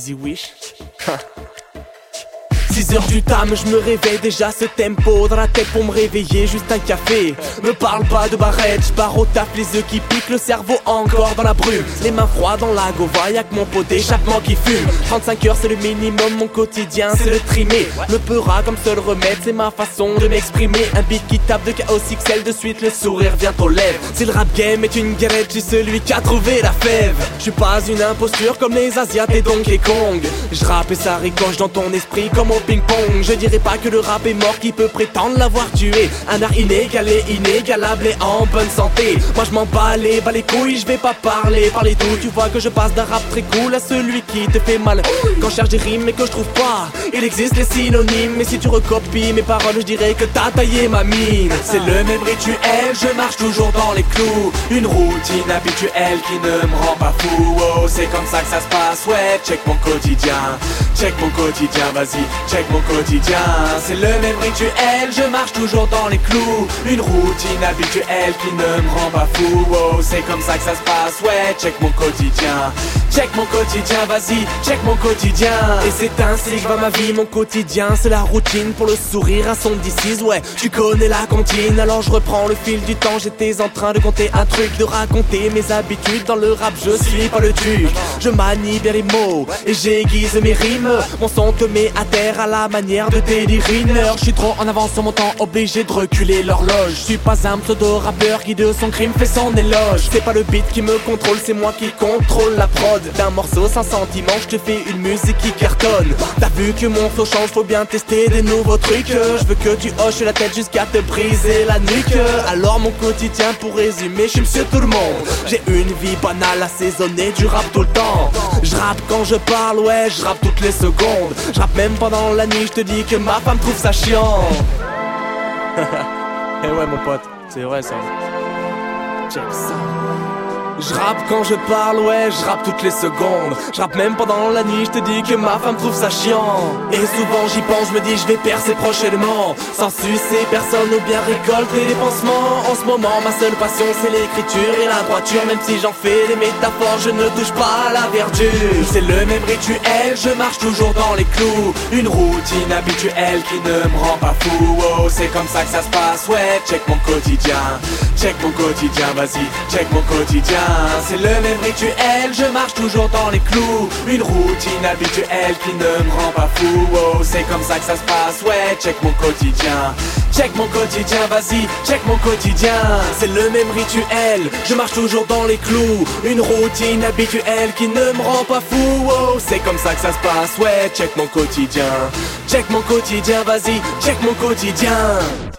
Easy Wish. 6h du tam, je me réveille déjà ce tempo dans la tête pour me réveiller, juste un café. Me parle pas de barrette, je pars au taf, les yeux qui piquent, le cerveau encore dans la brume. Les mains froides dans la gova, y'a que mon pot d'échappement qui fume. 35 heures c'est le minimum, mon quotidien c'est le trimer. Me peura comme seul remède, c'est ma façon de m'exprimer. Un beat qui tape de chaos XL, de suite le sourire vient aux lèvres. Si le rap game est une galette, je suis celui qui a trouvé la fève. Je suis pas une imposture comme les Asiates et Donkey Kong. Je rappe et ça ricoche dans ton esprit comme au ping-pong. Je dirais pas que le rap est mort, qui peut prétendre l'avoir tué. Un art inégalé, inégalable et en bonne santé. Moi je m'en bats les couilles, je vais pas parler tout. Tu vois que je passe d'un rap très cool à celui qui te fait mal. Quand je cherche des rimes et que je trouve pas, il existe les synonymes. Mais si tu recopies mes paroles, je dirais que t'as taillé ma mine. C'est le même rituel, je marche toujours dans les clous. Une routine habituelle qui ne me rend pas fou. Oh, c'est comme ça que ça se passe, ouais, check mon quotidien. Check mon quotidien, vas-y, check mon quotidien. C'est le même rituel, je marche toujours dans les clous. Une routine habituelle qui ne me rend pas fou. Oh, c'est comme ça que ça se passe, ouais, check mon quotidien. Check mon quotidien, vas-y, check mon quotidien. Et c'est ainsi que va ma vie, mon quotidien. C'est la routine pour le sourire, un son d'ici, ouais, tu connais la comptine. Alors je reprends le fil du temps, j'étais en train de compter un truc, de raconter mes habitudes. Dans le rap je suis pas le duc, je manie bien les mots et j'aiguise mes rimes. Mon son te met à terre à la manière de Teddy Riner. Je suis trop en avance sur mon temps, obligé de reculer l'horloge. Je suis pas un pseudo-rappeur qui de son crime fait son éloge. C'est pas le beat qui me contrôle, c'est moi qui contrôle la prod. D'un morceau sans sentiment, je te fais une musique qui cartonne. T'as vu que mon flow change, faut bien tester des nouveaux trucs. Je veux que tu hoches la tête jusqu'à te briser la nuque. Alors mon quotidien, pour résumer, je suis monsieur tout le monde. J'ai une vie banale, assaisonnée, du rap tout le temps. Je rappe quand je parle, ouais, je rappe toutes les secondes. Je rappe même pendant la nuit, je te dis que ma femme trouve ça chiant. Eh ouais mon pote, c'est vrai ça. Check ça. Je rappe quand je parle, ouais, je rappe toutes les secondes. Je rappe même pendant la nuit, je te dis que ma femme trouve ça chiant. Et souvent j'y pense, je me dis je vais percer prochainement, sans sucer personne ou bien récolter des pansements. En ce moment ma seule passion c'est l'écriture et la droiture. Même si j'en fais des métaphores, je ne touche pas à la verdure. C'est le même rituel, je marche toujours dans les clous. Une routine habituelle qui ne me rend pas fou. Oh, c'est comme ça que ça se passe, ouais, check mon quotidien. Check mon quotidien, vas-y, check mon quotidien. C'est le même rituel, je marche toujours dans les clous. Une routine habituelle qui ne me rend pas fou. Oh, c'est comme ça que ça se passe, ouais, check mon quotidien. Check mon quotidien, vas-y, check mon quotidien. C'est le même rituel, je marche toujours dans les clous. Une routine habituelle qui ne me rend pas fou. Oh, c'est comme ça que ça se passe, ouais, check mon quotidien. Check mon quotidien, vas-y, check mon quotidien.